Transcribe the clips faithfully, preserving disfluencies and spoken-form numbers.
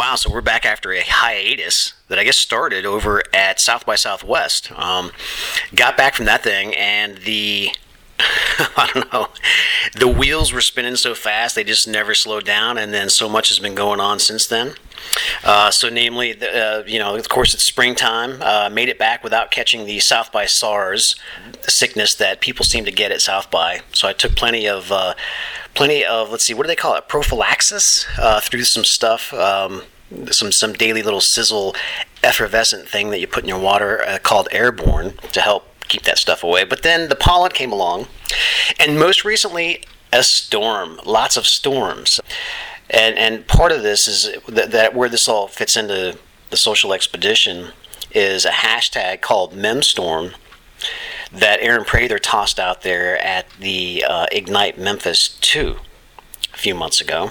Wow, so we're back after a hiatus that I guess started over at South by Southwest. Um, got back from that thing, and the I don't know, the wheels were spinning so fast they just never slowed down, and then so much has been going on since then. Uh, so, namely, uh, you know, of course, it's springtime. Uh, made it back without catching the South by SARS sickness that people seem to get at South by. So I took plenty of, uh, plenty of, let's see, what do they call it? Prophylaxis uh, through some stuff, um, some some daily little sizzle effervescent thing that you put in your water uh, called Airborne to help keep that stuff away. But then the pollen came along, and most recently, a storm. Lots of storms. And and part of this is that, that where this all fits into the social expedition is a hashtag called Memstorm that Aaron Prather tossed out there at the uh, Ignite Memphis two a few months ago.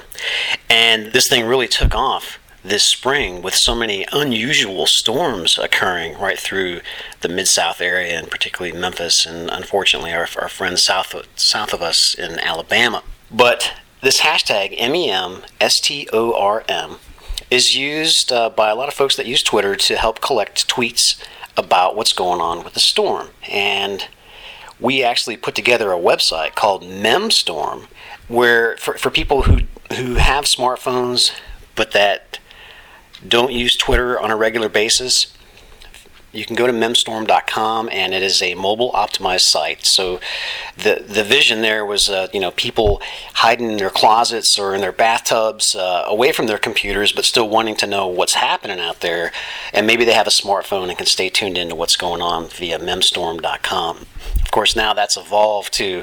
And this thing really took off this spring with so many unusual storms occurring right through the Mid-South area, and particularly Memphis, and unfortunately our, our friends south of, south of us in Alabama. But this hashtag, M E M S T O R M, is used uh, by a lot of folks that use Twitter to help collect tweets about what's going on with the storm. And we actually put together a website called Memstorm, where for, for people who, who have smartphones but that don't use Twitter on a regular basis, you can go to memstorm dot com, and it is a mobile optimized site. So the the vision there was uh, you know, people hiding in their closets or in their bathtubs uh, away from their computers, but still wanting to know what's happening out there, and maybe they have a smartphone and can stay tuned into what's going on via memstorm dot com. Of course, now that's evolved to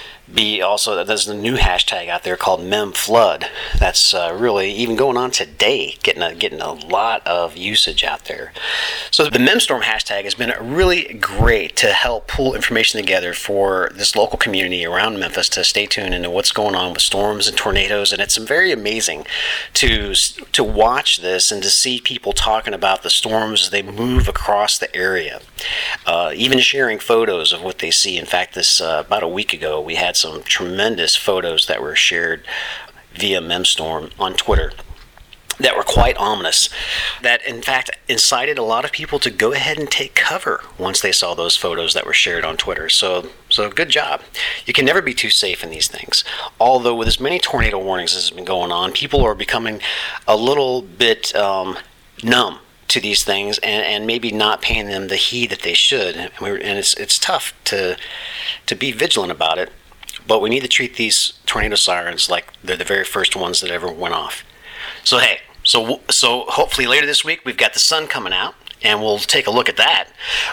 be also, there's a new hashtag out there called MemFlood. That's uh, really even going on today, getting a, getting a lot of usage out there. So the Memstorm hashtag has been really great to help pull information together for this local community around Memphis to stay tuned into what's going on with storms and tornadoes. And it's very amazing to to watch this and to see people talking about the storms as they move across the area, uh, even sharing photos of what they see. In fact, this uh, about a week ago, we had some tremendous photos that were shared via Memstorm on Twitter that were quite ominous, that in fact incited a lot of people to go ahead and take cover once they saw those photos that were shared on Twitter. So so good job. You can never be too safe in these things. Although with as many tornado warnings as has been going on, people are becoming a little bit um, numb to these things, and, and maybe not paying them the heed that they should. And, we're, and it's it's tough to to be vigilant about it. But we need to treat these tornado sirens like they're the very first ones that ever went off. So hey, so so hopefully later this week we've got the sun coming out, and we'll take a look at that.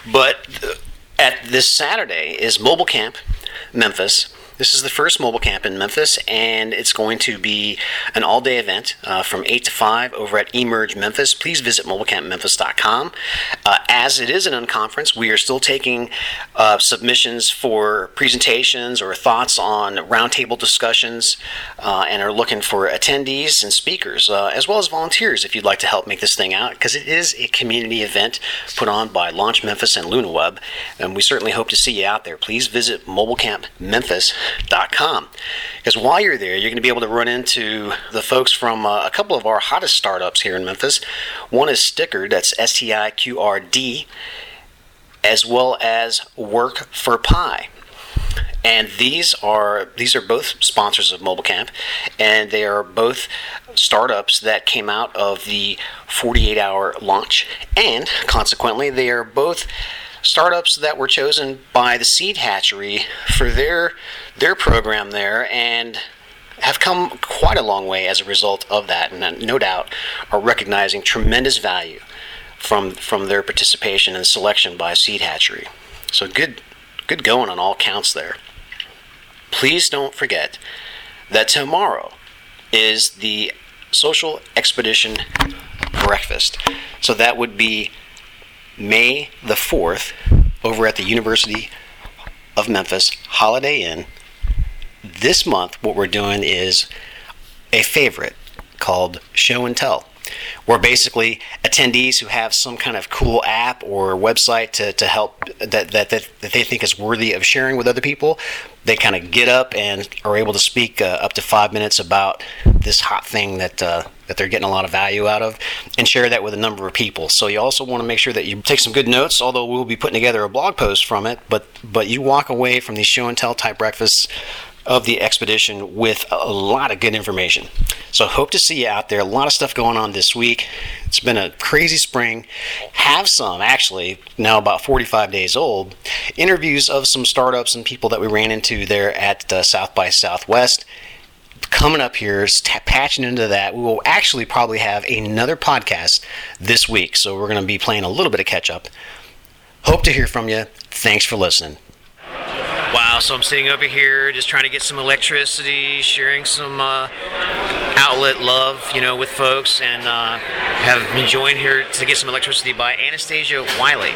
But at this Saturday is Mobile Camp Memphis. This is the first mobile camp in Memphis, and it's going to be an all-day event uh, from eight to five over at Emerge Memphis. Please visit mobile camp memphis dot com. Uh, as it is an unconference, we are still taking uh, submissions for presentations or thoughts on roundtable discussions, uh, and are looking for attendees and speakers, uh, as well as volunteers if you'd like to help make this thing out, because it is a community event put on by Launch Memphis and LunaWeb, and we certainly hope to see you out there. Please visit mobile camp memphis dot com, because while you're there, you're going to be able to run into the folks from uh, a couple of our hottest startups here in Memphis. One is Stickard, that's S T I Q R D, as well as Work for Pi. And these are these are both sponsors of Mobile Camp, and they are both startups that came out of the forty-eight hour launch, and consequently they are both startups that were chosen by the Seed Hatchery for their their program there, and have come quite a long way as a result of that, and no doubt are recognizing tremendous value from from their participation and selection by Seed Hatchery. So good good going on all counts there. Please don't forget that tomorrow is the Social Expedition Breakfast. So that would be May the fourth over at the University of Memphis Holiday Inn. This month what we're doing is a favorite called Show and Tell. where basically attendees who have some kind of cool app or website to, to help that, that, that, that they think is worthy of sharing with other people, they kind of get up and are able to speak uh, up to five minutes about this hot thing that uh, that they're getting a lot of value out of, and share that with a number of people. So you also want to make sure that you take some good notes, although we'll be putting together a blog post from it, but but you walk away from these show and tell type breakfasts of the expedition with a lot of good information. So hope to see you out there. A lot of stuff going on this week. It's been a crazy spring. Have some, actually, now about forty-five days old, interviews of some startups and people that we ran into there at uh, South by Southwest. Coming up here, is t- patching into that. We will actually probably have another podcast this week, so we're going to be playing a little bit of catch up. Hope to hear from you. Thanks for listening. Wow, so I'm sitting over here just trying to get some electricity, sharing some uh, outlet love, you know, with folks, and uh, have been joined here to get some electricity by Anastasia Wiley.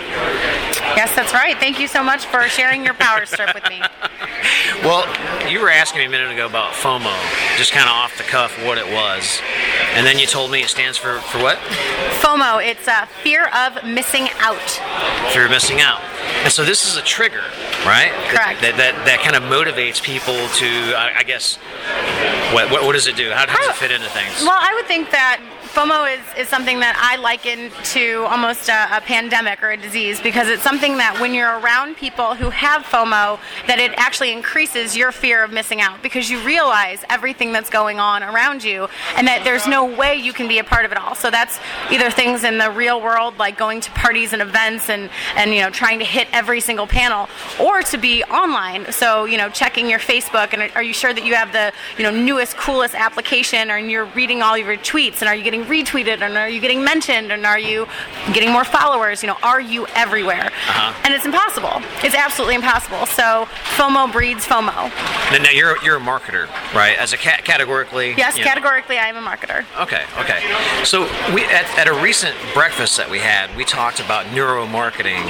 Yes, that's right. Thank you so much for sharing your power strip with me. Well, you were asking me a minute ago about FOMO, just kind of off the cuff what it was, and then you told me it stands for, for what? FOMO, it's uh, fear of missing out. Fear of missing out. And so this is a trigger, right? Correct. That that, that, that kind of motivates people to, I, I guess, what, what what does it do? How does it fit into things? Well, I would think that FOMO is, is something that I liken to almost a, a pandemic or a disease, because it's something that when you're around people who have FOMO, that it actually increases your fear of missing out, because you realize everything that's going on around you and that there's no way you can be a part of it all. So that's either things in the real world, like going to parties and events and, and you know, trying to hit every single panel, or to be online. So, you know, checking your Facebook, and are you sure that you have the, you know, newest, coolest application, and you're reading all your tweets, and are you getting retweeted, and are you getting mentioned, and are you getting more followers? You know, are you everywhere? Uh-huh. And it's impossible. It's absolutely impossible. So FOMO breeds FOMO. Now, now you're you're a marketer, right? As a ca- categorically. Yes, you categorically, know. I am a marketer. Okay, okay. So we at, at a recent breakfast that we had, we talked about neuromarketing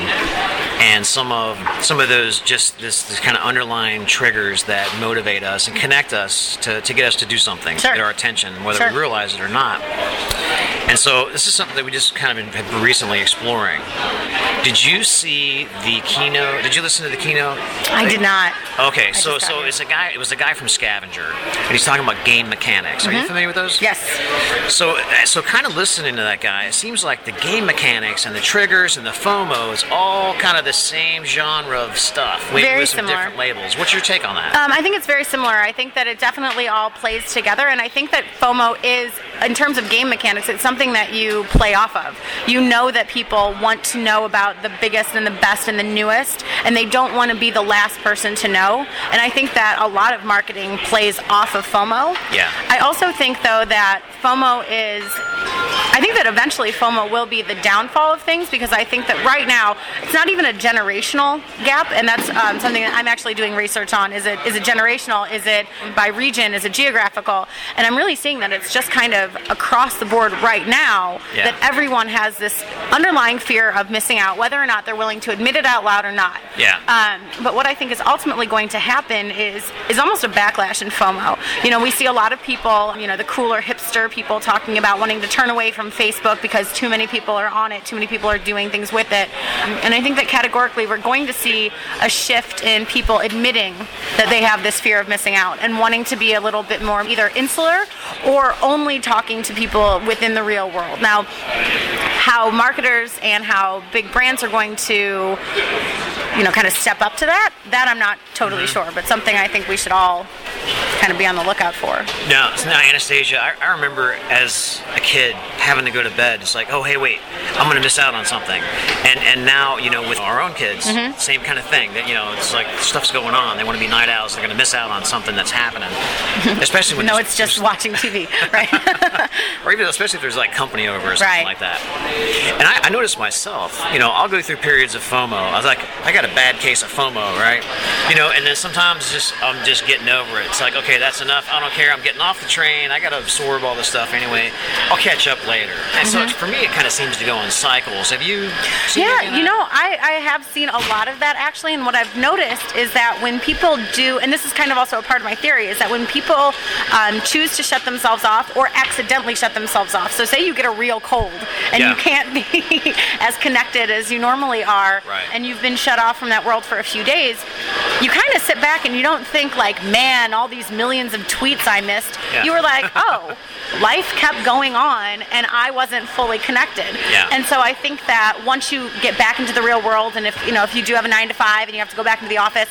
and some of some of those just this, this kind of underlying triggers that motivate us and connect us to, to get us to do something, sure. to get our attention, whether sure. we realize it or not. And so this is something that we just kind of been, been recently exploring. Did you see the keynote? Did you listen to the keynote? I did not. Okay, I so so it. it's a guy. It was a guy from Scavenger, and he's talking about game mechanics. Are mm-hmm. you familiar with those? Yes. So so kind of listening to that guy, it seems like the game mechanics and the triggers and the FOMO is all kind of the same genre of stuff. With, very with some similar. different labels. What's your take on that? Um, I think it's very similar. I think that it definitely all plays together, and I think that FOMO is, in terms of game mechanics, it's something that you play off of. You know that people want to know about the biggest and the best and the newest, and they don't want to be the last person to know. And I think that a lot of marketing plays off of FOMO. Yeah. I also think, though, that FOMO is, I think that eventually FOMO will be the downfall of things, because I think that right now it's not even a generational gap, and that's um, something that I'm actually doing research on. Is it is it generational? Is it by region? Is it geographical? And I'm really seeing that it's just kind of across the board right now, yeah. that everyone has this underlying fear of missing out, whether or not they're willing to admit it out loud or not. Yeah. Um, but what I think is ultimately going to happen is is almost a backlash in FOMO. You know, we see a lot of people, you know, the cooler hipster people talking about wanting to turn away from Facebook because too many people are on it, too many people are doing things with it. And I think that categorically we're going to see a shift in people admitting that they have this fear of missing out and wanting to be a little bit more either insular or only talking to people within the real world. Now, how marketers and how big brands are going to, you know, kind of step up to that, that I'm not totally mm-hmm. sure, but something I think we should all kind of be on the lookout for. Now, now Anastasia, I, I remember as a kid having to go to bed. It's like, oh, hey, wait, I'm going to miss out on something. And and now, you know, with our own kids, mm-hmm. same kind of thing. That, you know, it's like stuff's going on. They want to be night owls. They're going to miss out on something that's happening. Especially when no, it's just watching T V, right? Or even especially if there's like company over or something right. like that. And I, I noticed myself, you know, I'll go through periods of FOMO. I was like, I got a bad case of FOMO, right? You know, and then sometimes just I'm just getting over it. It's like, okay, okay, that's enough. I don't care. I'm getting off the train. I got to absorb all this stuff anyway. I'll catch up later. And mm-hmm. so for me, it kind of seems to go in cycles. Have you seen Yeah, you know, I, I have seen a lot of that actually, and what I've noticed is that when people do, and this is kind of also a part of my theory, is that when people um, choose to shut themselves off or accidentally shut themselves off, so say you get a real cold and yeah. you can't be as connected as you normally are, right. and you've been shut off from that world for a few days, you kind of sit back and you don't think like, man, all these millions of tweets I missed. Yeah. You were like, oh, life kept going on and I wasn't fully connected. Yeah. And so I think that once you get back into the real world, and if you know if you do have a nine to five and you have to go back into the office,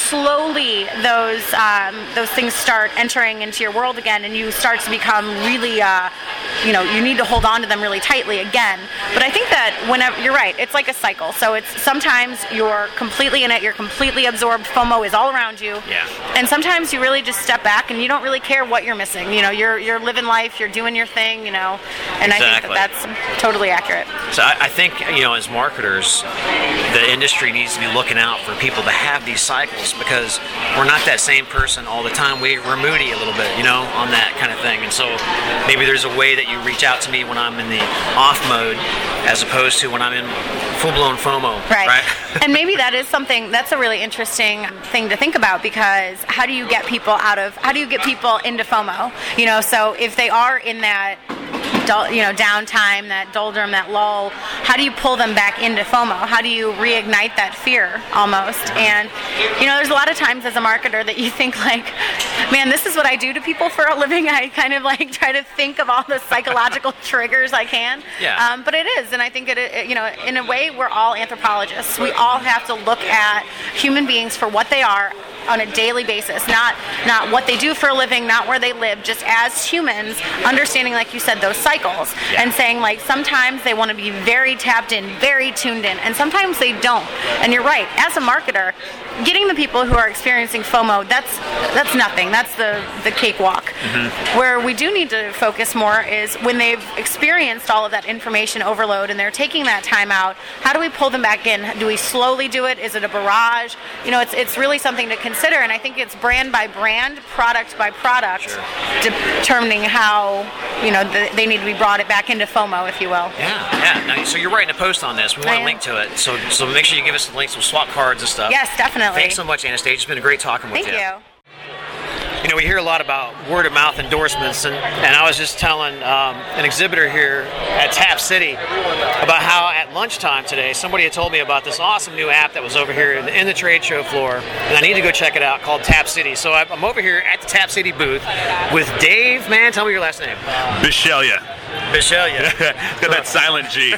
slowly those um, those things start entering into your world again, and you start to become really, uh, you know, you need to hold on to them really tightly again. But I think that whenever you're right, it's like a cycle. So it's sometimes you're completely in it, you're completely absorbed. FOMO is all around you. Yeah. And sometimes you really just step back and you don't really care what you're missing. You know, you're you're living life, you're doing your thing. You know, and exactly. I think that that's totally accurate. So I, I think, you know, as marketers, the industry needs to be looking out for people to have these cycles, because we're not that same person all the time. We, we're moody a little bit, you know, on that kind of thing. And so maybe there's a way that you reach out to me when I'm in the off mode as opposed to when I'm in full-blown FOMO. Right. right? And maybe that is something, that's a really interesting thing to think about, because how do you get people out of, how do you get people into FOMO? You know, so if they are in that, you know, downtime, that doldrum, that lull, how do you pull them back into FOMO? How do you reignite that fear almost? And, you know, there's a lot of times as a marketer that you think like, man, this is what I do to people for a living. I kind of like try to think of all the psychological triggers I can. Yeah. Um, but it is, and I think it, it, you know, in a way, we're all anthropologists. We all have to look at human beings for what they are on a daily basis, not not what they do for a living, not where they live, just as humans, understanding, like you said, those cycles, yeah. and saying like sometimes they want to be very tapped in, very tuned in, and sometimes they don't. And you're right, as a marketer, getting the people who are experiencing FOMO, that's that's nothing. That's the, the cakewalk. Mm-hmm. Where we do need to focus more is when they've experienced all of that information overload and they're taking that time out, how do we pull them back in? Do we slowly do it? Is it a barrage? You know, it's it's really something to consider. Consider, and I think it's brand by brand, product by product, sure. determining how, you know, the, they need to be brought it back into FOMO, if you will. Yeah, yeah. Now, so you're writing a post on this. We want to link to it. So, so make sure you give us the links. We'll swap cards and stuff. Yes, definitely. Thanks so much, Anastasia. It's been a great talking with Thank you. you. You know, we hear a lot about word of mouth endorsements, and, and I was just telling um, an exhibitor here at Tap City about how at lunchtime today somebody had told me about this awesome new app that was over here in, in the trade show floor, and I need to go check it out, called Tap City. So I'm over here at the Tap City booth with Dave. Man, tell me your last name. Bishelia. Bishelia. It's got that silent G.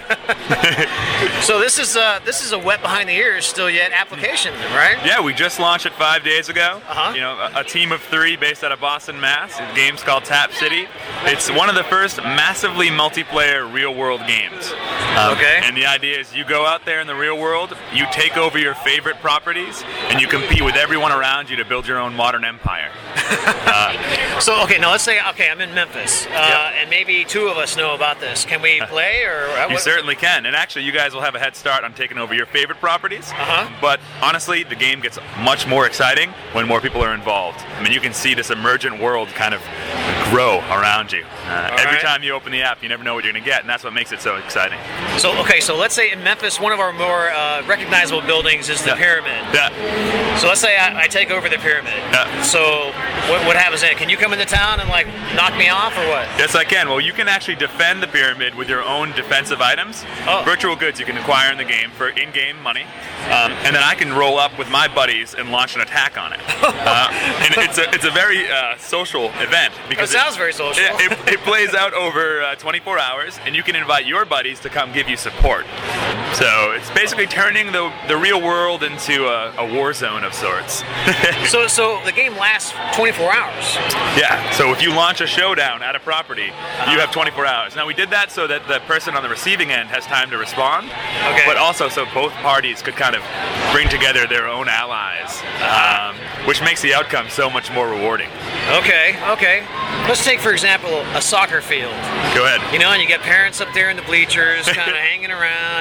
So this is uh, this is a wet behind the ears still yet application, right? Yeah, we just launched it five days ago. Uh-huh. You know, a, a team of three based out of Boston, Mass. The game's called Tap City. It's one of the first massively multiplayer real-world games. Um, okay. And the idea is you go out there in the real world, you take over your favorite properties, and you compete with everyone around you to build your own modern empire. uh, so, okay, now let's say, okay, I'm in Memphis, uh, yep. and maybe two of us know about this. Can we play, or uh, you what? certainly can. And actually, you guys will have a head start on taking over your favorite properties. Uh-huh. But honestly, the game gets much more exciting when more people are involved. I mean, you can see this emergent world kind of grow around you. Uh, every right. time you open the app, you never know what you're going to get, and that's what makes it so exciting. So, okay, so let's say in Memphis, one of our more uh, recognizable buildings is the yeah. Pyramid. Yeah. So let's say I, I take over the Pyramid. Yeah. So what, what happens then? Can you come into town and like knock me off, or what? Yes, I can. Well, you can actually defend the Pyramid with your own defensive items. Oh. Virtual goods you can acquire in the game for in-game money. Um, and then I can roll up with my buddies and launch an attack on it. uh, and it's a, it's a very uh, social event. Because it sounds it, very social. It, it, it plays out over uh, twenty-four hours, and you can invite your buddies to come give you support. So it's basically turning the the real world into a, a war zone of sorts. so so the game lasts twenty-four hours. Yeah, so if you launch a showdown at a property, uh-huh. you have twenty-four hours. Now we did that so that the person on the receiving end has time to respond, okay. but also so both parties could kind of bring together their own allies, uh-huh. um, which makes the outcome so much more rewarding. Okay, okay. Let's take, for example, a soccer field. Go ahead. You know, and you get parents up there in the bleachers kind of hanging around, you know,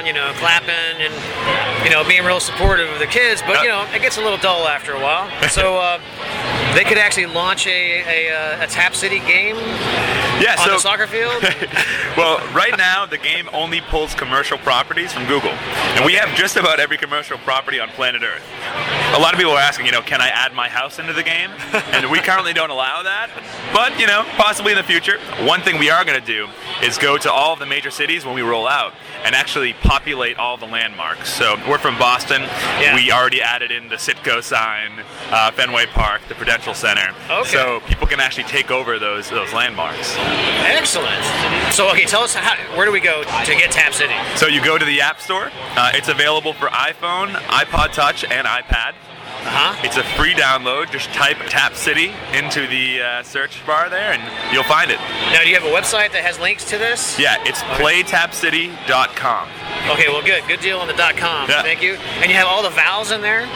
clapping and, you know, being real supportive of the kids, but, you know, it gets a little dull after a while. So uh, they could actually launch a, a, a Tap City game Yeah, on so, the soccer field? Well, right now the game only pulls commercial properties from Google, and we have just about every commercial property on planet Earth. A lot of people are asking, you know, can I add my house into the game? And we currently don't allow that, but, you know, possibly in the future. One thing we are going to do is go to all of the major cities when we roll out and actually populate all the landmarks. So we're from Boston. Yeah. We already added in the Citgo sign, uh, Fenway Park, the Prudential Center. Okay. So people can actually take over those those landmarks. Excellent. So, okay, tell us, how, where do we go to get Tap City? So you go to the App Store. Uh, it's available for iPhone, iPod Touch, and iPad. Uh-huh. It's a free download. Just type Tap City into the uh, search bar there, and you'll find it. Now, do you have a website that has links to this? Yeah, it's play tap city dot com. Okay, well, good. Good deal on the .com. Yeah. Thank you. And you have all the vowels in there?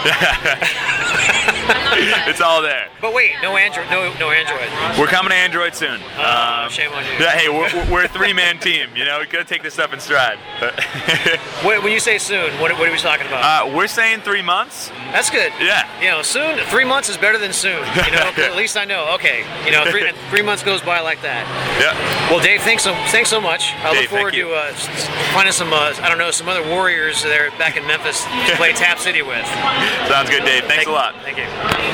It's all there. But wait, no Android. No, no Android. We're coming to Android soon. Uh, Um, shame on you. Yeah, hey, we're, we're a three-man team. You know, we gotta take this stuff in stride. When when you say soon, what, what are we talking about? uh, we're saying three months. That's good. Yeah. You know, soon, three months is better than soon. You know, 'cause at least I know. Okay. You know, three, three months goes by like that. Yeah. Well, Dave, thanks so thanks so much. I Dave, look forward thank you. to uh, s- s- finding some, uh, I don't know, some other warriors there back in Memphis to play Tap City with. Sounds good, Dave. Thanks Thank- a lot. Thank you.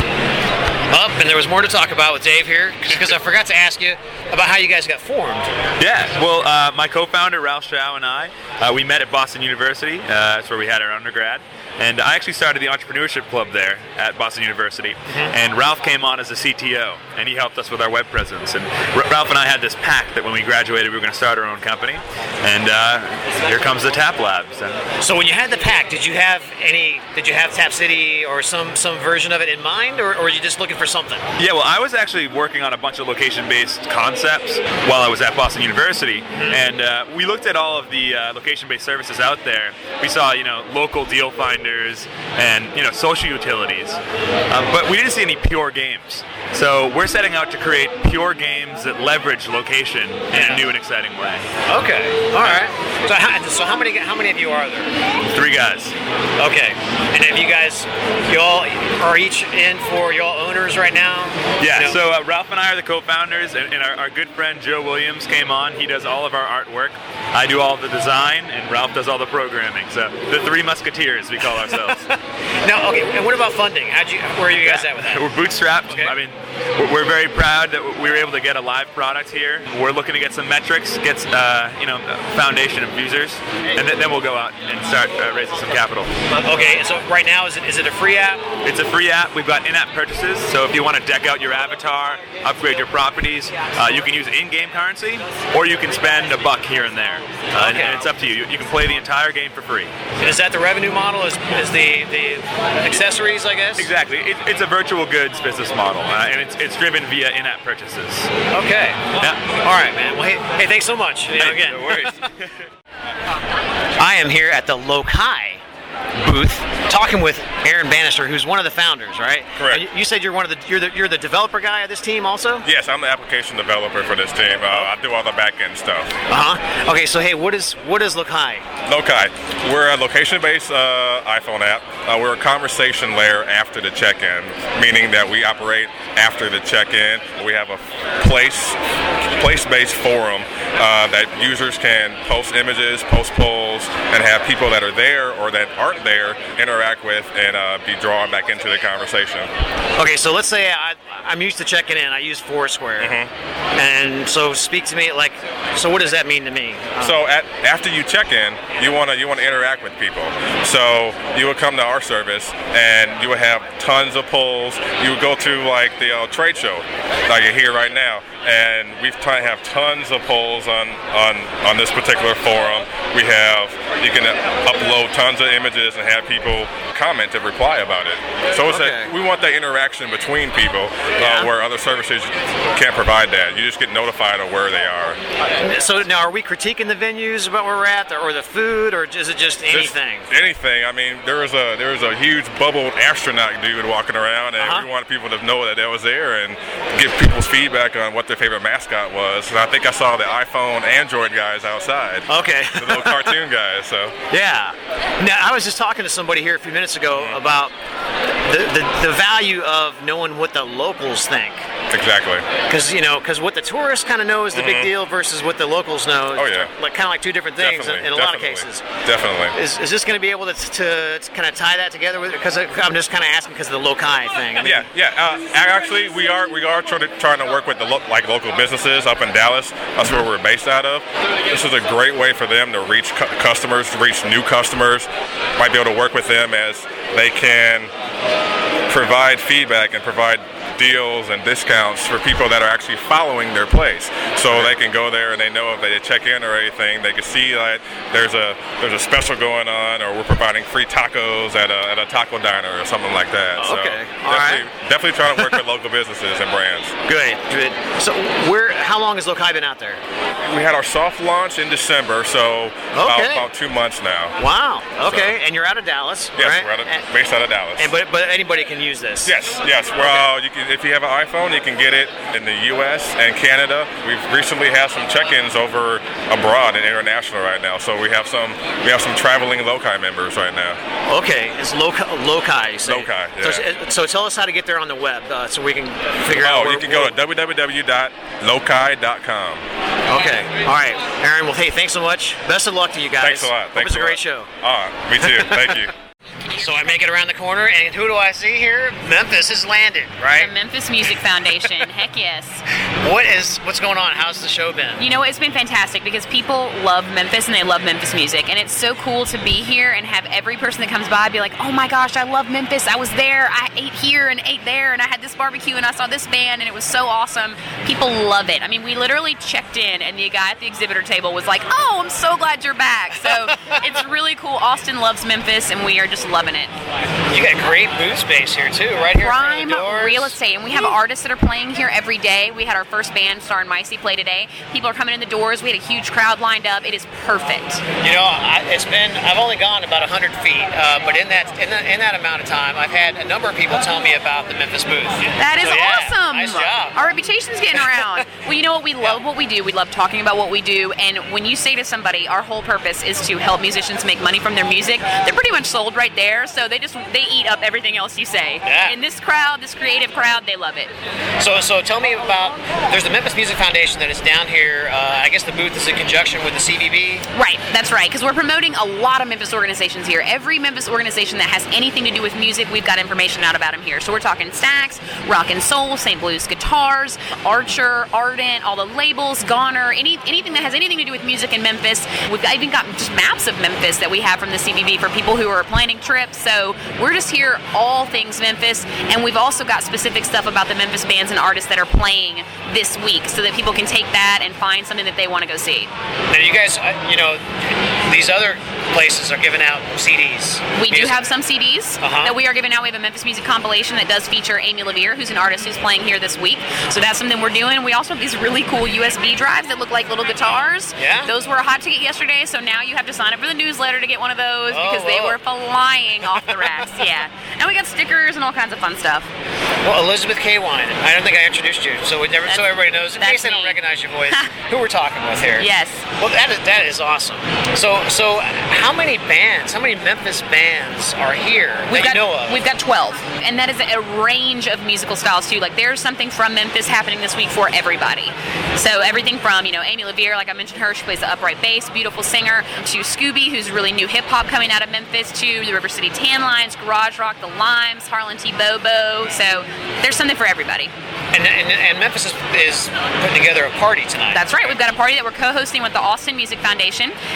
Up, and there was more to talk about with Dave here, because I forgot to ask you about how you guys got formed. Yeah, well, uh, my co-founder Ralph Schau and I, uh, we met at Boston University. Uh, that's where we had our undergrad. And I actually started the entrepreneurship club there at Boston University. Mm-hmm. And Ralph came on as a C T O, and he helped us with our web presence. And R- Ralph and I had this pact that when we graduated, we were going to start our own company. And uh, here comes the Tap Labs. And So when you had the pack, did you have any? Did you have Tap City or some some version of it in mind, or, or were you just looking for something? Yeah, well, I was actually working on a bunch of location-based concepts while I was at Boston University, and uh, we looked at all of the uh, location-based services out there. We saw, you know, local deal finders and, you know, social utilities, um, but we didn't see any pure games. So we're setting out to create pure games that leverage location in a new and exciting way. Okay, all right. So how, so how many how many of you are there? Three guys. Okay, and have you guys, you all are each in for y'all owners right now? Yeah, You know? so uh, Ralph and I are the co-founders, and, and our, our good friend Joe Williams came on. He does all of our artwork. I do all the design, and Ralph does all the programming. So the Three Musketeers, we call ourselves. Now, okay, and what about funding? How'd you, where are you guys at with that? We're bootstrapped. Okay. I mean, we're, we're very proud that we were able to get a live product here. We're looking to get some metrics, get uh, you know, a foundation of users, and then, then we'll go out and start uh, raising some capital. Okay, and so right now, is it is it a free app? It's a free app. We've got in-app purchases, so if you want to deck out your avatar, upgrade your properties, uh, you can use in-game currency, or you can spend a buck here and there. Uh, and, Okay. and it's up to you. you. You can play the entire game for free. And is that the revenue model? Is, is the, the accessories, I guess? Exactly. It, it's a virtual goods business model, uh, and it's, it's driven via in-app purchases. Okay. Yeah. All right, man. Well, hey, hey thanks so much. You know, Hey, again. no worries. I am here at the Lokai booth talking with Aaron Bannister, who's one of the founders, right? Correct. And you- You said you're one of the you're the you're the developer guy of this team also? Yes, I'm the application developer for this team. Uh, I do all the back end stuff. Uh-huh. Okay, so hey, what is what is Lokai? Lokai, we're a location-based uh, iPhone app. Uh, we're a conversation layer after the check-in, meaning that we operate after the check-in. We have a place place-based forum uh, that users can post images, post polls, and have people that are there or that aren't there interact with and uh, be drawn back into the conversation. Okay, so let's say I, I'm used to checking in. I use Foursquare, and so speak to me like. So what does that mean to me? Uh, So at, after you check in, you want to you want to interact with people. So you would come to our service and you would have tons of polls. You would go to like the uh, trade show, like you're here right now, and we try to have tons of polls on, on on this particular forum. We have you can upload tons of images and have people comment and reply about it. So it's Okay. that we want that interaction between people, Yeah. uh, where other services can't provide that. You just get notified of where they are. So now, are we critiquing the venues about where we're at, or the food, or is it just anything? Just anything. I mean, there was a there was a huge bubbled astronaut dude walking around, and Uh-huh. we wanted people to know that that was there and give people's feedback on what their favorite mascot was. And I think I saw the iPhone, Android guys outside. Okay. The little cartoon guys. So Yeah. Now, I was just talking to somebody here a few minutes ago Mm-hmm. about the, the, the value of knowing what the locals think. exactly. Because, you know, because what the tourists kind of know is the big deal versus what the locals know. Oh, yeah. Like, kind of like two different things in, Definitely. in a lot of Definitely. cases. Definitely. Is, is this going to be able to, to, to kind of tie that together with it? Because I'm just kind of asking because of the loci thing. I mean, Yeah, yeah. Uh, actually, we are we are trying to, trying to work with the lo- like local businesses up in Dallas. That's where we're based out of. This is a great way for them to reach cu- customers, to reach new customers. Might be able to work with them as they can provide feedback and provide deals and discounts for people that are actually following their place. So they can go there and they know if they check in or anything, they can see that there's a there's a special going on, or we're providing free tacos at a, at a taco diner or something like that. So Okay. All definitely, right. definitely trying to work with local businesses and brands. Good, good. So, where? How long has Loci been out there? We had our soft launch in December, so about, Okay. about two months now. Wow. Okay, and you're out of Dallas, Yes, right? we're out of, and, based out of Dallas. and but but anybody can use this. Yes, yes. Well, you can, if you have an iPhone, you can get it in the U S and Canada. We've recently had some check-ins over abroad and international right now. So we have some we have some traveling Loci members right now. Okay, it's Loci. Loci. You say. Loci, yeah. So, it's- so tell us how to get there on the web, uh, so we can figure out. Oh, where, you can go to w w w dot loci dot com. Okay. All right, Aaron. Well, hey, thanks so much. Best of luck to you guys. Thanks a lot. Hope Thanks it's a a lot. great show. Ah, me too. Thank you. So I make it around the corner, and who do I see here? Memphis has landed, The right? Memphis Music Foundation. Heck yes. What is what's going on? How's the show been? You know, it's been fantastic because people love Memphis and they love Memphis music. And it's so cool to be here and have every person that comes by be like, oh my gosh, I love Memphis. I was there. I ate here and ate there. And I had this barbecue and I saw this band and it was so awesome. People love it. I mean, we literally checked in and the guy at the exhibitor table was like, oh, I'm so glad you're back. So it's really cool. Austin loves Memphis and we are just loving it. You got great booth space here too, right here. in front Prime of the doors. real estate, and we have artists that are playing here every day. We had our first band, Star and Micey, play today. People are coming in the doors. We had a huge crowd lined up. It is perfect. You know, I, it's been. I've only gone about one hundred feet, uh, but in that in, that in that amount of time, I've had a number of people tell me about the Memphis booth. That is So, yeah, awesome. Nice job. Our reputation's getting around. Well, you know what? We love what we do. We love talking about what we do. And when you say to somebody, our whole purpose is to help musicians make money from their music, they're pretty much sold right there. So they just they eat up everything else you say. Yeah. And this crowd, this creative crowd, they love it. So, so tell me about. There's the Memphis Music Foundation that is down here. Uh, I guess the booth is in conjunction with the C V B. Right, that's right, because we're promoting a lot of Memphis organizations here. Every Memphis organization that has anything to do with music, we've got information out about them here. So we're talking Stax, Rock and Soul, Saint Blues Guitars, Archer, Ardent, all the labels, Goner, any anything that has anything to do with music in Memphis. We've got, even got just maps of Memphis that we have from the C V B for people who are planning trips. So we're just here all things Memphis, and we've also got specific stuff about the Memphis bands and artists that are playing this week so that people can take that and find something that they want to go see. Now, you guys, uh, you know, these other places are giving out C Ds. We do Music. have some C Ds Uh-huh. that we are giving out. We have a Memphis Music compilation that does feature Amy LaVere, who's an artist who's playing here this week. So that's something we're doing. We also have these really cool U S B drives that look like little guitars. Yeah. Those were a hot ticket yesterday, so now you have to sign up for the newsletter to get one of those Oh, because they whoa. were flying off the racks. Yeah. And we got stickers and all kinds of fun stuff. Well, Elizabeth K. Wine. I don't think I introduced you, so we never, so That's- everybody knows. In that's case they don't me. recognize your voice, who we're talking with here. Yes. Well, that is that is awesome. So, so how many bands, how many Memphis bands are here We've that got, you know of? we've got twelve, and that is a range of musical styles too. Like there's something from Memphis happening this week for everybody. So everything from, you know, Amy LaVere, like I mentioned her, she plays the upright bass, beautiful singer, to Scooby, who's really new hip hop coming out of Memphis, to the River City Tan Lines, Garage Rock, the Limes, Harlan T. Bobo. So there's something for everybody. And, and, and Memphis is, is putting together a party tonight. That's right. We've got a party that we're co-hosting with the Austin Music Foundation, and that's going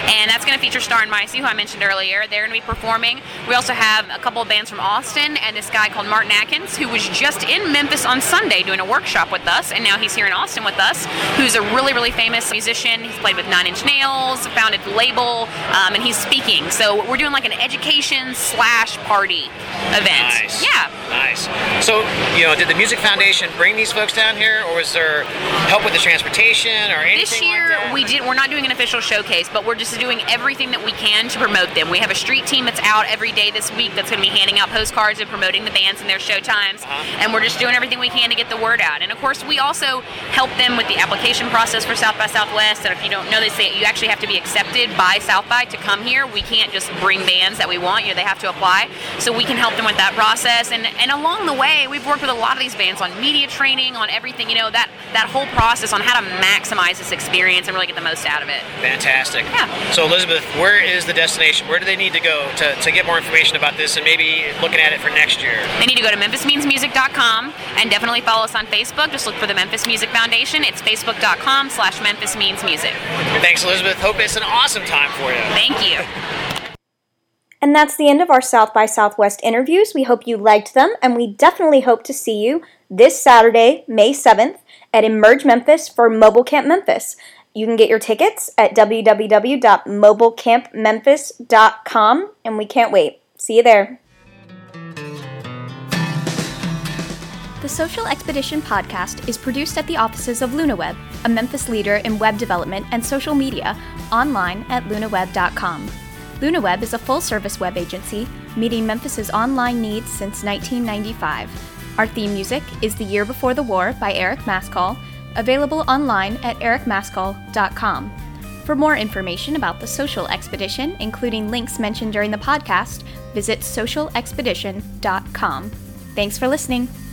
going to feature Star and Micey, who I mentioned earlier. They're going to be performing. We also have a couple of bands from Austin and this guy called Martin Atkins, who was just in Memphis on Sunday doing a workshop with us, and now he's here in Austin with us, who's a really, really famous musician. He's played with Nine Inch Nails, founded the label, um, and he's speaking. So we're doing like an education slash party event. Nice. Yeah. Nice. So, you know, did the Music Foundation bring these folks down here, or was there help with the transportation or anything This year like that? we did. We're not doing an official showcase, but we're just doing everything that we can to promote them. We have a street team that's out every day this week that's going to be handing out postcards and promoting the bands and their show times, Uh-huh. and we're just doing everything we can to get the word out. And of course, we also help them with the application process for South by Southwest. And if you don't know, they say you actually have to be accepted by South by to come here. We can't just bring bands that we want. You know, they have to apply. So we can help them with that process. And and along the way, we've worked with a lot of these bands on media training, on everything. You know, that that whole process on how to maximize this experience and really get the most out of it. Fantastic. Yeah. So, Elizabeth, where is the destination? Where do they need to go to, to get more information about this and maybe looking at it for next year? They need to go to memphis means music dot com and definitely follow us on Facebook. Just look for the Memphis Music Foundation. It's facebook dot com slash Memphis Means Music. Thanks, Elizabeth. Hope it's an awesome time for you. Thank you. And that's the end of our South by Southwest interviews. We hope you liked them, and we definitely hope to see you this Saturday, May seventh, at Emerge Memphis for Mobile Camp Memphis. You can get your tickets at w w w dot mobile camp memphis dot com, and we can't wait. See you there. The Social Expedition podcast is produced at the offices of LunaWeb, a Memphis leader in web development and social media, online at luna web dot com. LunaWeb is a full-service web agency meeting Memphis's online needs since nineteen ninety-five. Our theme music is The Year Before the War by Eric Maskell, available online at eric maskell dot com. For more information about the Social Expedition, including links mentioned during the podcast, visit social expedition dot com. Thanks for listening.